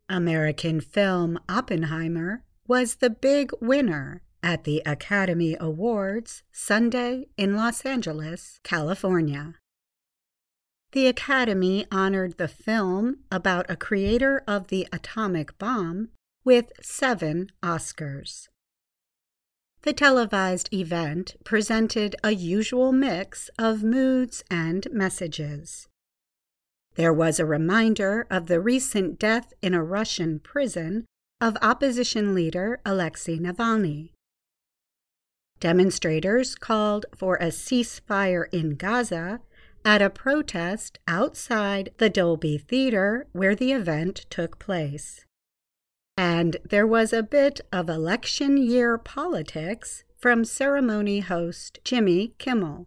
American film Oppenheimer was the big winner at the Academy Awards Sunday in Los Angeles, California. The Academy honored the film about a creator of the atomic bomb with 7 Oscars. The televised event presented a usual mix of moods and messages. There was a reminder of the recent death in a Russian prison of opposition leader Alexei Navalny. Demonstrators called for a ceasefire in Gaza at a protest outside the Dolby Theater where the event took place. And there was a bit of election year politics from ceremony host Jimmy Kimmel.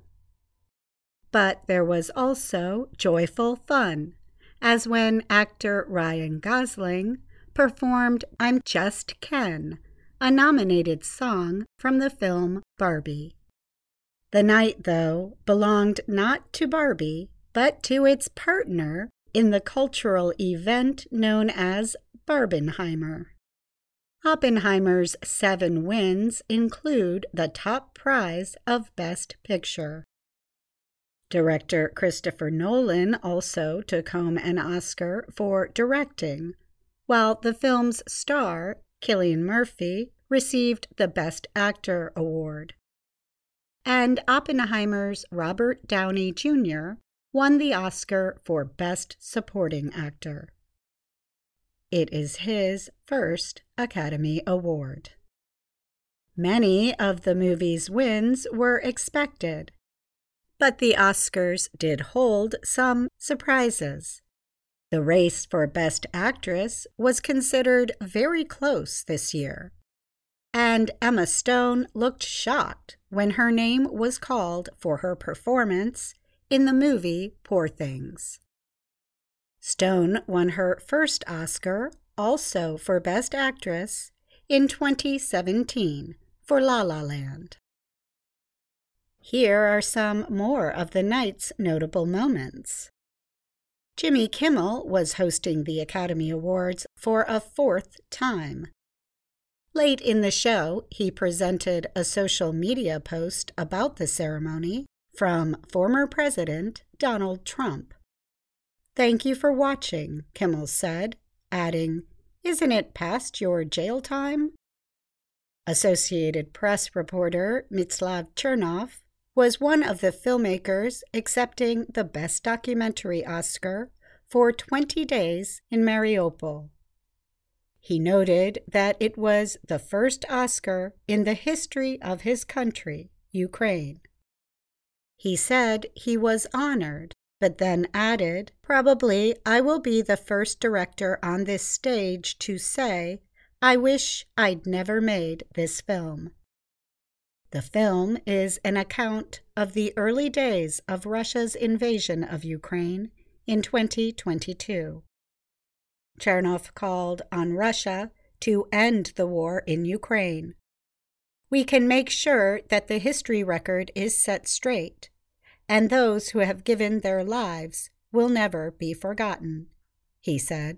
But there was also joyful fun, as when actor Ryan Gosling performed I'm Just Ken, a nominated song from the film Barbie. The night, though, belonged not to Barbie, but to its partner in the cultural event known as Barbenheimer. Oppenheimer's 7 wins include the top prize of Best Picture. Director Christopher Nolan also took home an Oscar for directing, while the film's star, Cillian Murphy, received the Best Actor award. And Oppenheimer's Robert Downey Jr. won the Oscar for Best Supporting Actor. It is his first Academy Award. Many of the movie's wins were expected, but the Oscars did hold some surprises. The race for Best Actress was considered very close this year, and Emma Stone looked shocked when her name was called for her performance in the movie Poor Things. Stone won her first Oscar, also for Best Actress, in 2017 for La La Land. Here are some more of the night's notable moments. Jimmy Kimmel was hosting the Academy Awards for a 4th time. Late in the show, he presented a social media post about the ceremony from former President Donald Trump. "Thank you for watching," Kimmel said, adding, "Isn't it past your jail time?" Associated Press reporter Mitslav Chernov was one of the filmmakers accepting the Best Documentary Oscar for 20 Days in Mariupol. He noted that it was the first Oscar in the history of his country, Ukraine. He said he was honored, but then added, "Probably I will be the first director on this stage to say, I wish I'd never made this film." The film is an account of the early days of Russia's invasion of Ukraine in 2022. Chernov called on Russia to end the war in Ukraine. "We can make sure that the history record is set straight, and those who have given their lives will never be forgotten," he said.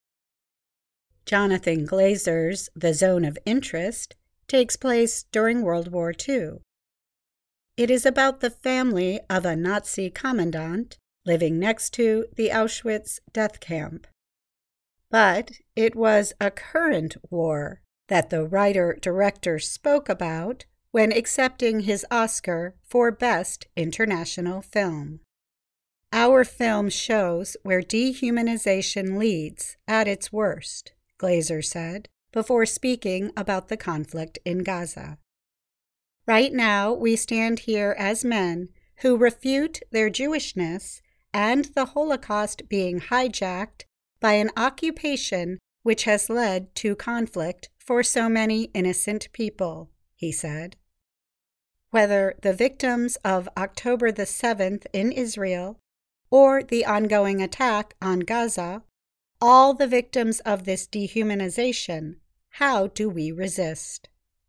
Jonathan Glazer's The Zone of Interest takes place during World War II. It is about the family of a Nazi commandant living next to the Auschwitz death camp. But it was a current war that the writer-director spoke about when accepting his Oscar for Best International Film. "Our film shows where dehumanization leads at its worst," Glazer said, before speaking about the conflict in Gaza. "Right now, we stand here as men who refute their Jewishness and the Holocaust being hijacked by an occupation which has led to conflict for so many innocent people," he said. Whether the victims of October the 7th in Israel or the ongoing attack on Gaza, all the victims of this dehumanization, how do we resist?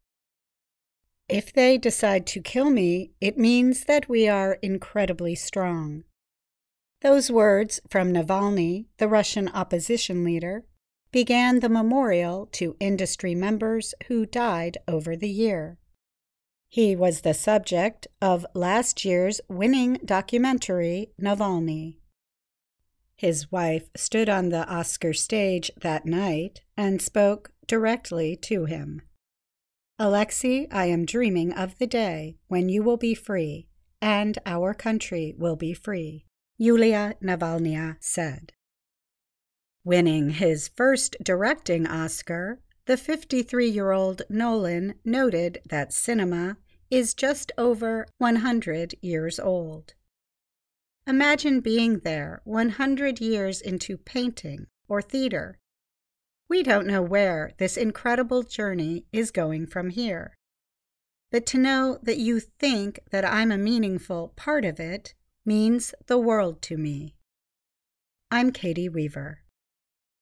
"If they decide to kill me, it means that we are incredibly strong." Those words from Navalny, the Russian opposition leader, began the memorial to industry members who died over the year. He was the subject of last year's winning documentary, Navalny. His wife stood on the Oscar stage that night and spoke directly to him. "Alexei, I am dreaming of the day when you will be free and our country will be free," Yulia Navalnaya said. Winning his first directing Oscar, the 53-year-old Nolan noted that cinema is just over 100 years old. Imagine being there 100 years into painting or theater. We don't know where this incredible journey is going from here. But to know that you think that I'm a meaningful part of it means the world to me. I'm Katie Weaver.